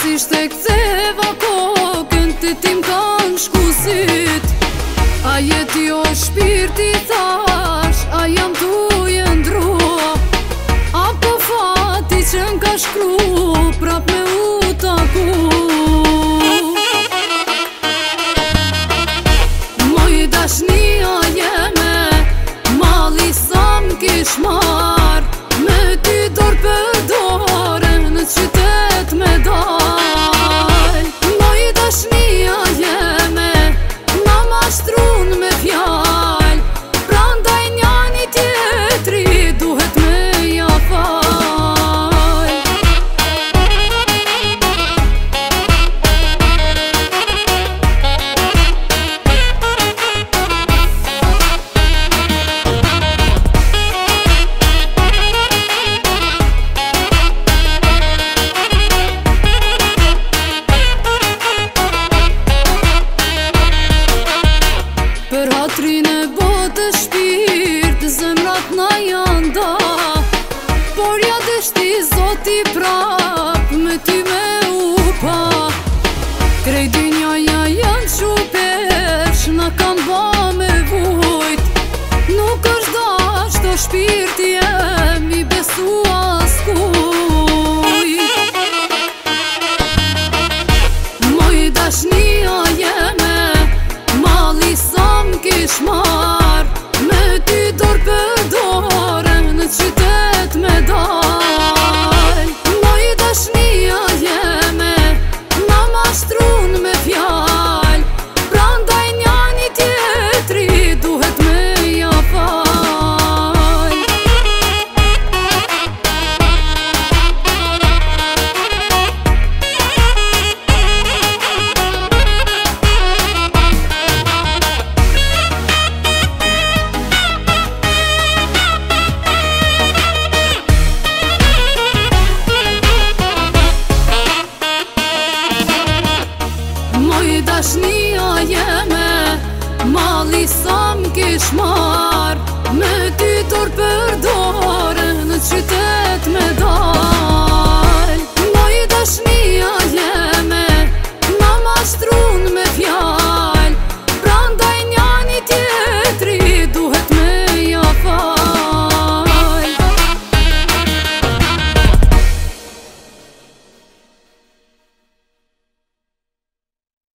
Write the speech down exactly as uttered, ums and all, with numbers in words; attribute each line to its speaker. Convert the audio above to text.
Speaker 1: Fatkeqësisht e ktheva kokën, ti tim kanë shku syt. A jeti o shpirti thash, a jam tu jëndrua, apo fati që n'ka shkru prap me u taku. Moj dashnia jeme, mali sa m'kish mar, me ty dorë për dore në qytet me dal. Moj dashnia jeme, na mashtrun me fjal, prandaj njani tjetri duhet me ja fal. Për hatrin e botë shpirt, zemrat na janë da, por ja deshti zoti prap, me ty me u pa. Krej dynjaja janë shupesh, na kam ba me vujt, nuk është dasht o shpirti jem i besu askuj. Moj dashnia jeme, mali sa m'kish mar, me ty dorë për dore në qytet me dal. Moj dashnia jeme, na mashtrun me fjal, prandaj njani tjetri duhet me ja fal. Moj dashnia jeme, mali sa m'kish mar, me ty dorë për dorë